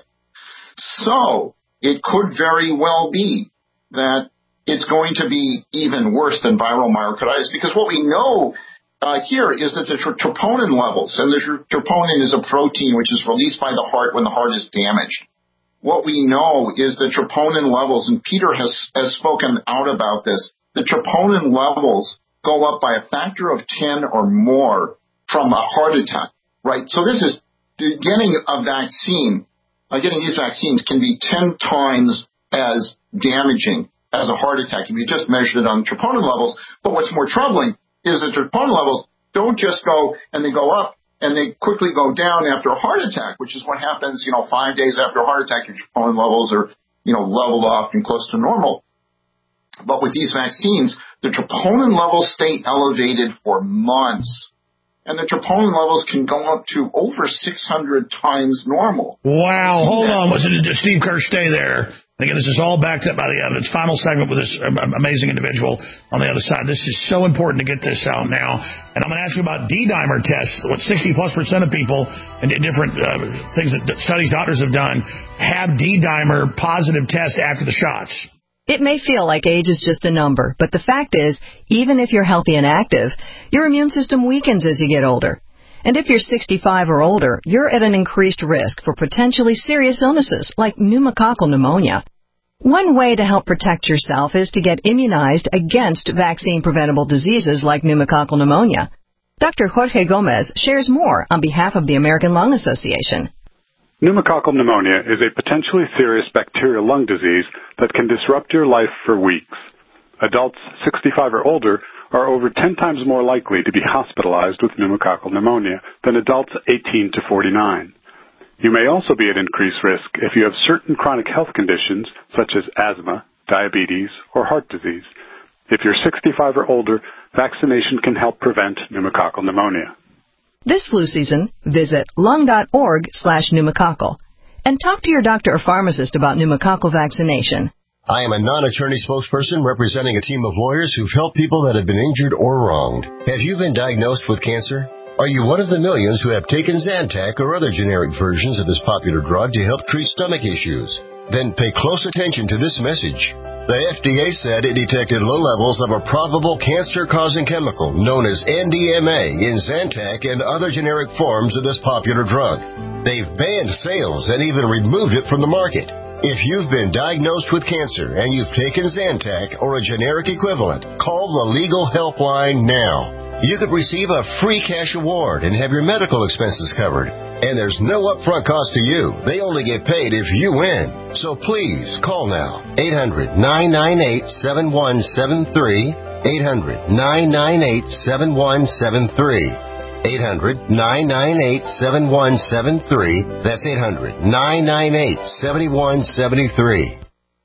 So it could very well be that it's going to be even worse than viral myocarditis because what we know here is that the troponin levels, and the troponin is a protein which is released by the heart when the heart is damaged. What we know is the troponin levels, and Peter has spoken out about this, the troponin levels go up by a factor of 10 or more from a heart attack, right? So this is getting a vaccine. Getting these vaccines can be 10 times as damaging as a heart attack if you just measured it on troponin levels. But what's more troubling is that troponin levels don't just go and they go up and they quickly go down after a heart attack, which is what happens, 5 days after a heart attack, your troponin levels are, leveled off and close to normal. But with these vaccines, the troponin levels stay elevated for months. And the troponin levels can go up to over 600 times normal. Wow. Hold on. Steve Kirsch, stay there. Again, this is all backed up by the evidence. Final segment with this amazing individual on the other side. This is so important to get this out now. And I'm going to ask you about D-dimer tests. What 60+% of people and different things that studies doctors have done have D-dimer positive tests after the shots. It may feel like age is just a number, but the fact is, even if you're healthy and active, your immune system weakens as you get older. And if you're 65 or older, you're at an increased risk for potentially serious illnesses like pneumococcal pneumonia. One way to help protect yourself is to get immunized against vaccine-preventable diseases like pneumococcal pneumonia. Dr. Jorge Gomez shares more on behalf of the American Lung Association. Pneumococcal pneumonia is a potentially serious bacterial lung disease that can disrupt your life for weeks. Adults 65 or older are over 10 times more likely to be hospitalized with pneumococcal pneumonia than adults 18 to 49. You may also be at increased risk if you have certain chronic health conditions such as asthma, diabetes, or heart disease. If you're 65 or older, vaccination can help prevent pneumococcal pneumonia. This flu season, visit lung.org/pneumococcal and talk to your doctor or pharmacist about pneumococcal vaccination. I am a non-attorney spokesperson representing a team of lawyers who've helped people that have been injured or wronged. Have you been diagnosed with cancer? Are you one of the millions who have taken Zantac or other generic versions of this popular drug to help treat stomach issues? Then pay close attention to this message. The FDA said it detected low levels of a probable cancer-causing chemical known as NDMA in Zantac and other generic forms of this popular drug. They've banned sales and even removed it from the market. If you've been diagnosed with cancer and you've taken Zantac or a generic equivalent, call the legal helpline now. You could receive a free cash award and have your medical expenses covered. And there's no upfront cost to you. They only get paid if you win. So please call now. 800-998-7173. 800-998-7173. 800-998-7173. That's 800-998-7173.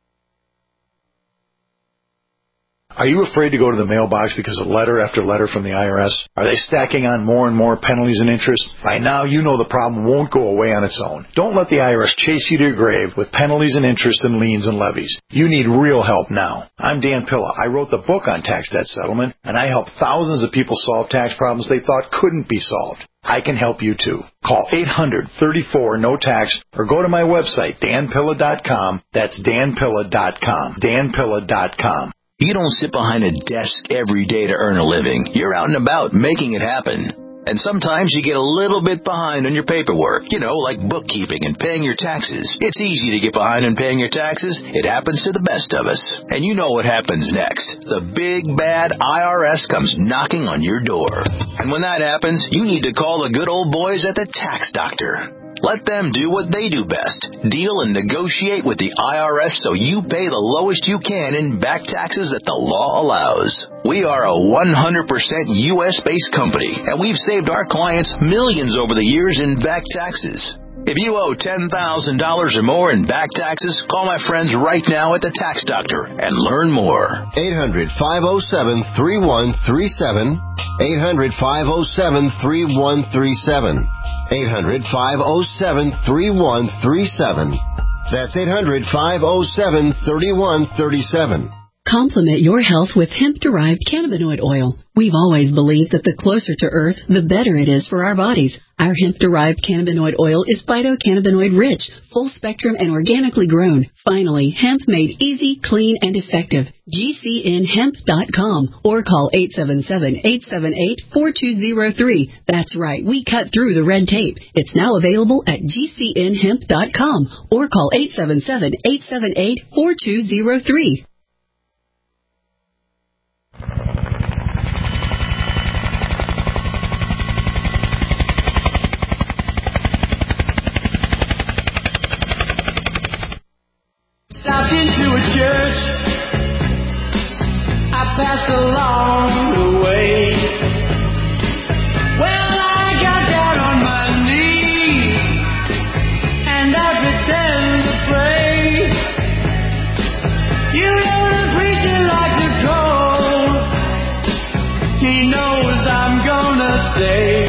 Are you afraid to go to the mailbox because of letter after letter from the IRS? Are they stacking on more and more penalties and interest? By now, you know the problem won't go away on its own. Don't let the IRS chase you to your grave with penalties and interest and liens and levies. You need real help now. I'm Dan Pilla. I wrote the book on tax debt settlement, and I help thousands of people solve tax problems they thought couldn't be solved. I can help you too. Call 800-34-NO-TAX or go to my website, danpilla.com. That's danpilla.com. danpilla.com. You don't sit behind a desk every day to earn a living. You're out and about making it happen. And sometimes you get a little bit behind on your paperwork, like bookkeeping and paying your taxes. It's easy to get behind on paying your taxes. It happens to the best of us. And you know what happens next. The big, bad IRS comes knocking on your door. And when that happens, you need to call the good old boys at the Tax Doctor. Let them do what they do best. Deal and negotiate with the IRS so you pay the lowest you can in back taxes that the law allows. We are a 100% U.S.-based company, and we've saved our clients millions over the years in back taxes. If you owe $10,000 or more in back taxes, call my friends right now at the Tax Doctor and learn more. 800-507-3137. 800-507-3137. 800-507-3137. That's 800-507-3137. Complement your health with hemp-derived cannabinoid oil. We've always believed that the closer to Earth, the better it is for our bodies. Our hemp-derived cannabinoid oil is phytocannabinoid-rich, full-spectrum, and organically grown. Finally, hemp made easy, clean, and effective. GCNhemp.com or call 877-878-4203. That's right, we cut through the red tape. It's now available at GCNhemp.com or call 877-878-4203. Stopped into a church, I passed along the way. Well, I got down on my knees, and I pretend to pray. You know the preacher like the cold, he knows I'm gonna stay.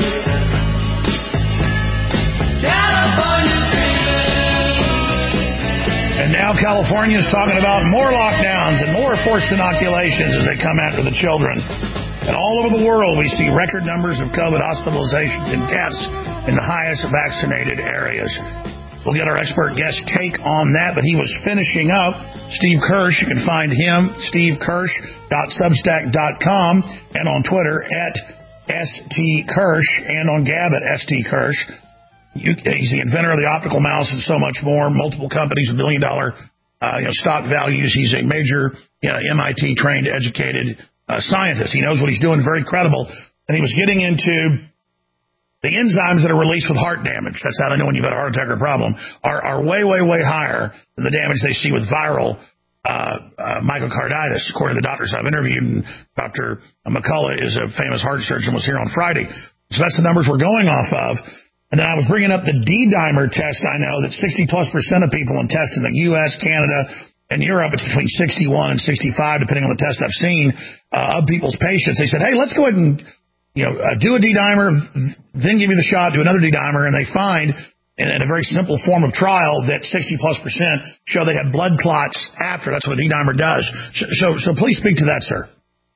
And now California is talking about more lockdowns and more forced inoculations as they come after the children. And all over the world, we see record numbers of COVID hospitalizations and deaths in the highest vaccinated areas. We'll get our expert guest take on that, but he was finishing up. Steve Kirsch, you can find him, stevekirsch.substack.com, and on Twitter at STKirsch, and on Gab at STKirsch. He's the inventor of the optical mouse and so much more. Multiple companies, $1 billion stock values. He's a major MIT-trained, educated scientist. He knows what he's doing, very credible. And he was getting into the enzymes that are released with heart damage. That's how they know when you've got a heart attack or problem, are way, way, way higher than the damage they see with viral myocarditis, according to the doctors I've interviewed. And Dr. McCullough is a famous heart surgeon, was here on Friday. So that's the numbers we're going off of. And then I was bringing up the D-dimer test. I know that 60+% of people in tests in the U.S., Canada, and Europe, it's between 61 and 65, depending on the test I've seen, of people's patients. They said, hey, let's go ahead and do a D-dimer, then give you the shot, do another D-dimer, and they find in a very simple form of trial that 60+% show they have blood clots after. That's what a D-dimer does. So please speak to that, sir.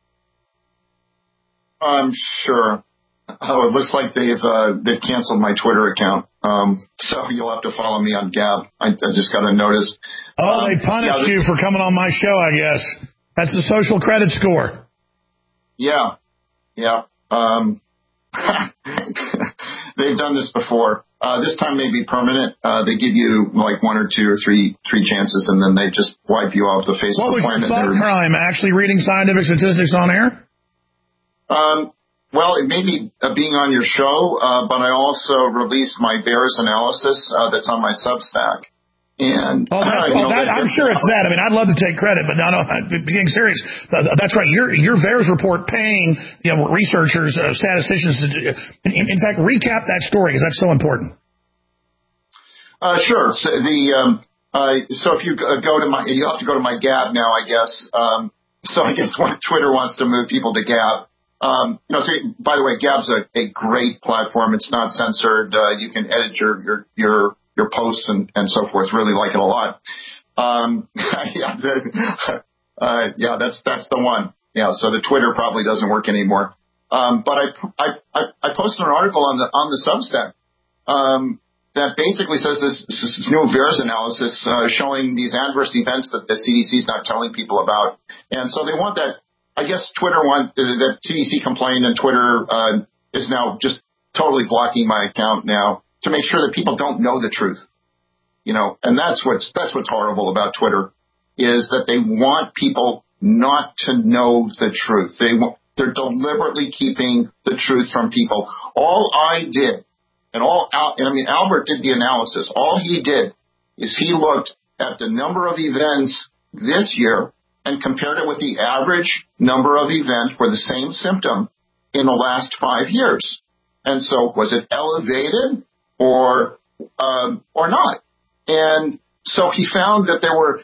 Sure. Oh, it looks like they've canceled my Twitter account. So you'll have to follow me on Gab. I just got a notice. Oh, they punished you for coming on my show, I guess. That's the social credit score. Yeah. They've done this before. This time may be permanent. They give you like 1 or 2 or 3 chances, and then they just wipe you off the face of the planet. What was your thought crime? Actually reading scientific statistics on air? Well, it may be being on your show, but I also released my VAERS analysis that's on my Substack. And I'm sure it's that. I mean, I'd love to take credit, but no, being serious, that's right. Your VAERS report paying researchers, statisticians to do. In fact, recap that story because that's so important. Sure. So so if you go to you have to go to my Gab now, I guess. So I guess when Twitter wants to move people to Gab. So by the way, Gab's a great platform. It's not censored. You can edit your posts and so forth. Really like it a lot. That's the one. Yeah. So the Twitter probably doesn't work anymore. But I posted an article on the Substack, that basically says this new VAERS analysis, showing these adverse events that the CDC is not telling people about. And so they want that. I guess Twitter that CDC complained, and Twitter is now just totally blocking my account now to make sure that people don't know the truth. And that's what's horrible about Twitter, is that they want people not to know the truth. They're deliberately keeping the truth from people. All I did, Albert did the analysis. All he did is he looked at the number of events this year and compared it with the average number of events for the same symptom in the last 5 years. And so was it elevated or not? And so he found that there were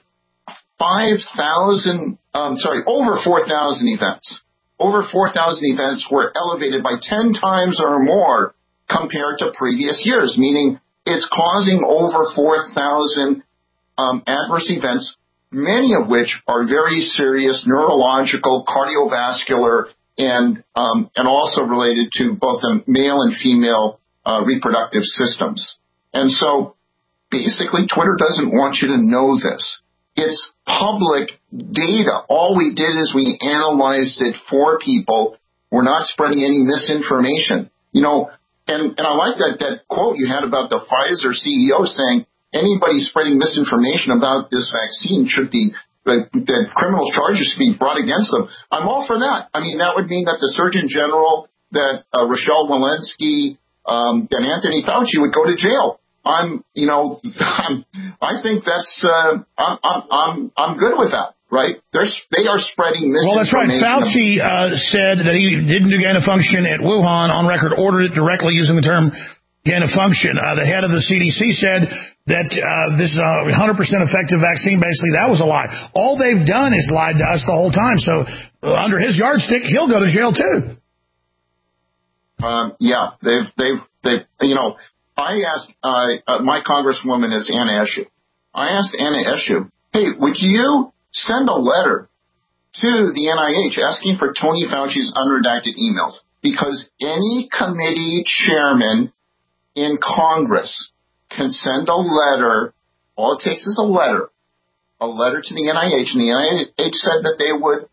over 4,000 events. Over 4,000 events were elevated by 10 times or more compared to previous years, meaning it's causing over 4,000 adverse events, many of which are very serious neurological, cardiovascular, and also related to both the male and female reproductive systems. And so basically Twitter doesn't want you to know this. It's public data. All we did is we analyzed it for people. We're not spreading any misinformation. And I like that quote you had about the Pfizer CEO saying anybody spreading misinformation about this vaccine should be, that criminal charges should be brought against them. I'm all for that. I mean, that would mean that the Surgeon General, that Rochelle Walensky, that Anthony Fauci would go to jail. I think that's, I'm good with that, right? They are spreading misinformation. Well, that's right. Fauci said that he didn't do gain of function at Wuhan, on record ordered it directly using the term gain of function. The head of the CDC said that this is a 100% effective vaccine. Basically, that was a lie. All they've done is lied to us the whole time. So under his yardstick, he'll go to jail too. I asked, my congresswoman is Anna Eshoo. I asked Anna Eshoo, hey, would you send a letter to the NIH asking for Tony Fauci's unredacted emails? Because any committee chairman in Congress can send a letter. All it takes is a letter to the NIH, and the NIH said that they would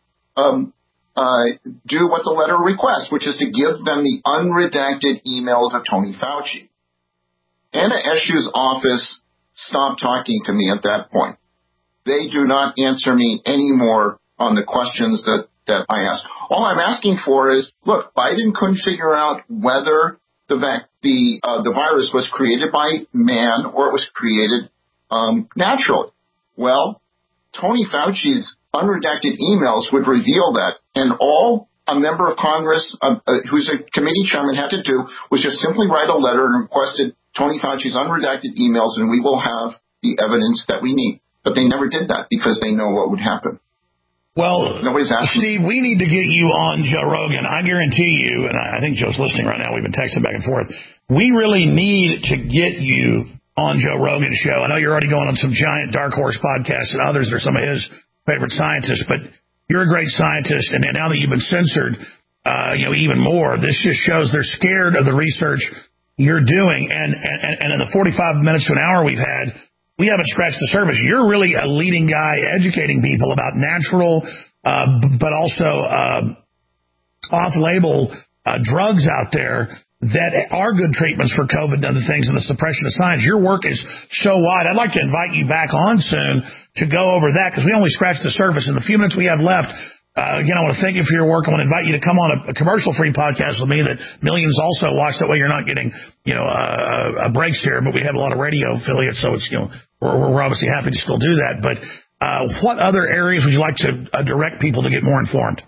do what the letter requests, which is to give them the unredacted emails of Tony Fauci. Anna Eshoo's office stopped talking to me at that point. They do not answer me anymore on the questions that I ask. All I'm asking for is, look, Biden couldn't figure out whether the virus was created by man or it was created naturally. Well, Tony Fauci's unredacted emails would reveal that, and all a member of Congress who's a committee chairman had to do was just simply write a letter and requested Tony Fauci's unredacted emails, and we will have the evidence that we need. But they never did that because they know what would happen. Well, nobody's asking. Steve, we need to get you on Joe Rogan. I guarantee you, and I think Joe's listening right now. We've been texting back and forth. We really need to get you on Joe Rogan's show. I know you're already going on some giant dark horse podcasts and others. They're some of his favorite scientists, but you're a great scientist. And now that you've been censored, even more, this just shows they're scared of the research you're doing. And in the 45 minutes to an hour we've had, we haven't scratched the surface. You're really a leading guy educating people about natural, but also off-label drugs out there that are good treatments for COVID and other things and the suppression of science. Your work is so wide. I'd like to invite you back on soon to go over that because we only scratched the surface. In the few minutes we have left, again, I want to thank you for your work. I want to invite you to come on a commercial-free podcast with me that millions also watch. That way you're not getting, breaks here, but we have a lot of radio affiliates, so it's, we're obviously happy to still do that. But what other areas would you like to direct people to get more informed?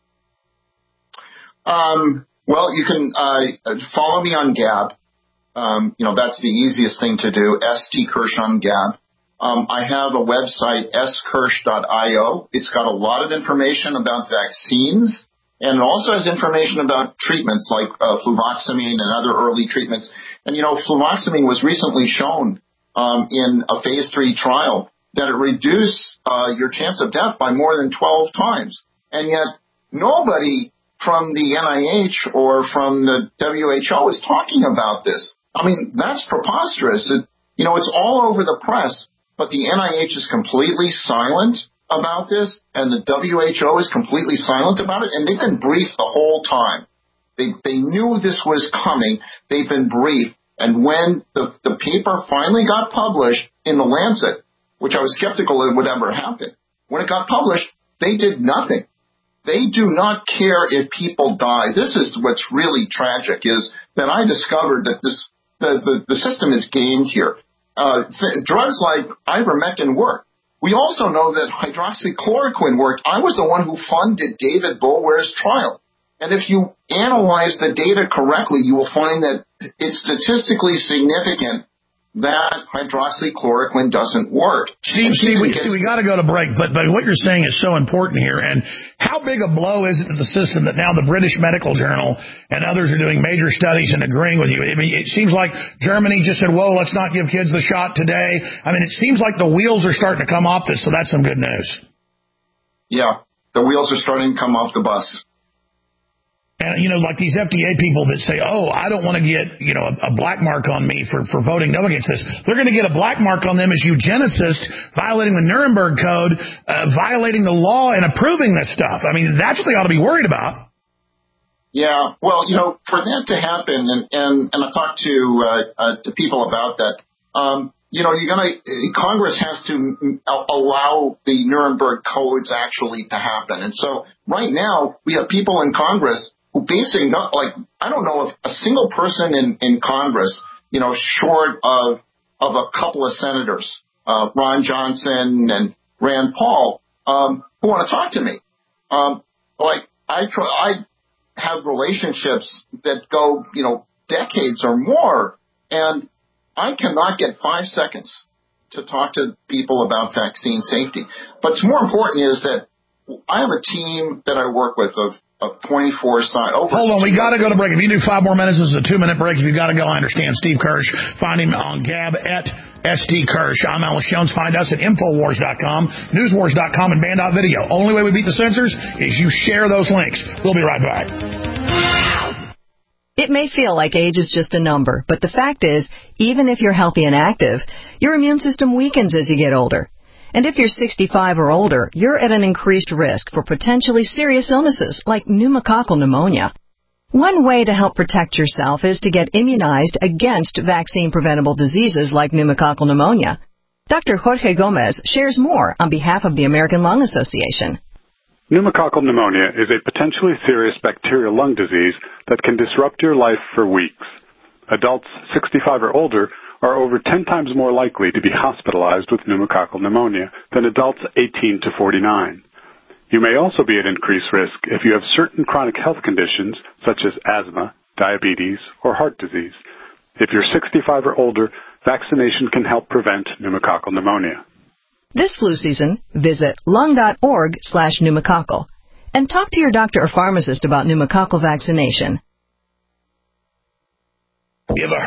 Well, you can follow me on Gab. That's the easiest thing to do, St. Kirsch on Gab. I have a website, skirsch.io. It's got a lot of information about vaccines, and it also has information about treatments like fluvoxamine and other early treatments. And, fluvoxamine was recently shown in a phase 3 trial that it reduced your chance of death by more than 12 times. And yet nobody from the NIH or from the WHO is talking about this. I mean, that's preposterous. It's all over the press, but the NIH is completely silent about this, and the WHO is completely silent about it, and they've been briefed the whole time. They knew this was coming. They've been briefed. And when the paper finally got published in The Lancet, which I was skeptical it would ever happen, when it got published, they did nothing. They do not care if people die. This is what's really tragic, is that I discovered that the system is gamed here. Drugs like ivermectin work. We also know that hydroxychloroquine worked. I was the one who funded David Boulware's trial. And if you analyze the data correctly, you will find that it's statistically significant that hydroxychloroquine doesn't work. Steve, we got to go to break, but what you're saying is so important here. And how big a blow is it to the system that now the British Medical Journal and others are doing major studies and agreeing with you? I mean, it seems like Germany just said, whoa, let's not give kids the shot today. I mean, it seems like the wheels are starting to come off this, so that's some good news. Yeah, the wheels are starting to come off the bus. And, like these FDA people that say, oh, I don't want to get, a black mark on me for voting no against this. They're going to get a black mark on them as eugenicists, violating the Nuremberg Code, violating the law and approving this stuff. I mean, that's what they ought to be worried about. Yeah, well, for that to happen, and I talked to people about that, Congress has to allow the Nuremberg codes actually to happen. And so right now we have people in Congress who basically I don't know if a single person in Congress, short of a couple of senators, Ron Johnson and Rand Paul, who want to talk to me. I have relationships that go, decades or more, and I cannot get 5 seconds to talk to people about vaccine safety. But what's more important is that I have a team that I work with of 24 scientists. Hold on, we got to go to break. If you do 5 more minutes, this is a 2-minute break. If you got to go, I understand. Steve Kirsch, find him on Gab at St. Kirsch. I'm Alex Jones. Find us at Infowars.com, Newswars.com, and Band.video. Only way we beat the censors is you share those links. We'll be right back. It may feel like age is just a number, but the fact is, even if you're healthy and active, your immune system weakens as you get older. And if you're 65 or older, you're at an increased risk for potentially serious illnesses like pneumococcal pneumonia. One way to help protect yourself is to get immunized against vaccine-preventable diseases like pneumococcal pneumonia. Dr. Jorge Gomez shares more on behalf of the American Lung Association. Pneumococcal pneumonia is a potentially serious bacterial lung disease that can disrupt your life for weeks. Adults 65 or older are over 10 times more likely to be hospitalized with pneumococcal pneumonia than adults 18 to 49. You may also be at increased risk if you have certain chronic health conditions such as asthma, diabetes, or heart disease. If you're 65 or older, vaccination can help prevent pneumococcal pneumonia. This flu season, visit lung.org/pneumococcal and talk to your doctor or pharmacist about pneumococcal vaccination. Give a